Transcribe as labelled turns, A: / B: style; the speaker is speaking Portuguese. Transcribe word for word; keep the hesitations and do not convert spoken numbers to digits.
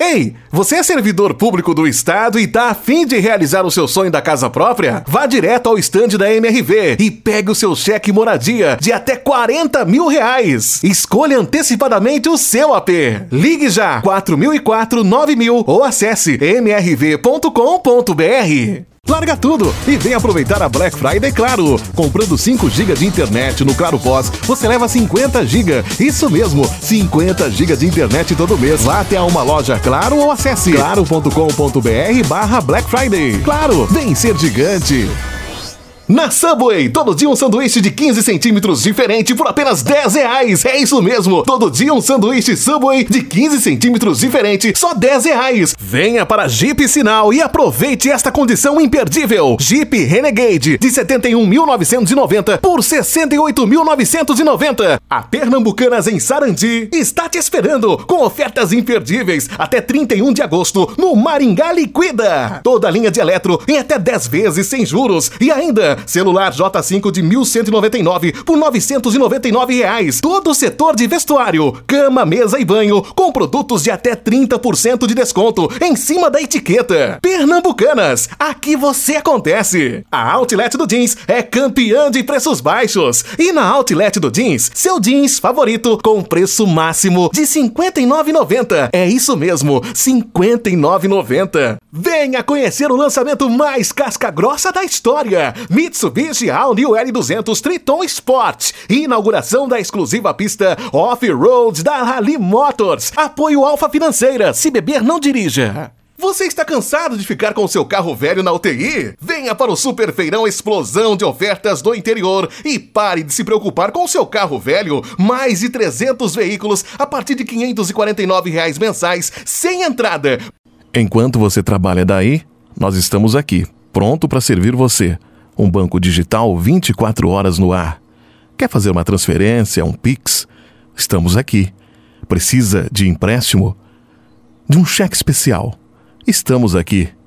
A: Ei, você é servidor público do estado e tá a fim de realizar o seu sonho da casa própria? Vá direto ao estande da M R V e pegue o seu cheque moradia de até quarenta mil reais. Escolha antecipadamente o seu A P. Ligue já quatro mil e quatro, nove mil ou acesse m r v ponto com ponto b r. Larga tudo e vem aproveitar a Black Friday Claro. Comprando cinco gigas de internet no Claro Pós, você leva cinquenta gigas. Isso mesmo, cinquenta gigas de internet todo mês. Vá até uma loja Claro ou acesse claro ponto com ponto b r barra Black Friday. Claro, vem ser gigante. Na Subway, todo dia um sanduíche de quinze centímetros diferente por apenas dez reais. É isso mesmo, todo dia um sanduíche Subway de quinze centímetros diferente, só dez reais. Venha para Jeep Sinal e aproveite esta condição imperdível. Jeep Renegade de setenta e um mil novecentos e noventa por sessenta e oito mil novecentos e noventa. A Pernambucanas em Sarandi está te esperando com ofertas imperdíveis até trinta e um de agosto no Maringá Liquida. Toda a linha de eletro em até dez vezes sem juros e ainda celular J cinco de mil cento e noventa e nove por novecentos e noventa e nove reais. Todo o setor de vestuário, cama, mesa e banho com produtos de até trinta por cento de desconto em cima da etiqueta. Pernambucanas, aqui você acontece. A Outlet do Jeans é campeã de preços baixos. E na Outlet do Jeans, seu jeans favorito com preço máximo de cinquenta e nove reais e noventa centavos. É isso mesmo, cinquenta e nove reais e noventa centavos. Venha conhecer o lançamento mais casca-grossa da história. Mitsubishi All New L duzentos Triton Sport. Inauguração da exclusiva pista Off-Road da Rally Motors. Apoio Alfa Financeira. Se beber, não dirija. Você está cansado de ficar com seu carro velho na U T I? Venha para o Super Feirão Explosão de Ofertas do Interior e pare de se preocupar com seu carro velho. Mais de trezentos veículos a partir de quinhentos e quarenta e nove reais mensais, sem entrada. Enquanto você trabalha daí, nós estamos aqui, pronto para servir você. Um banco digital vinte e quatro horas no ar. Quer fazer uma transferência, um Pix? Estamos aqui. Precisa de empréstimo? De um cheque especial? Estamos aqui.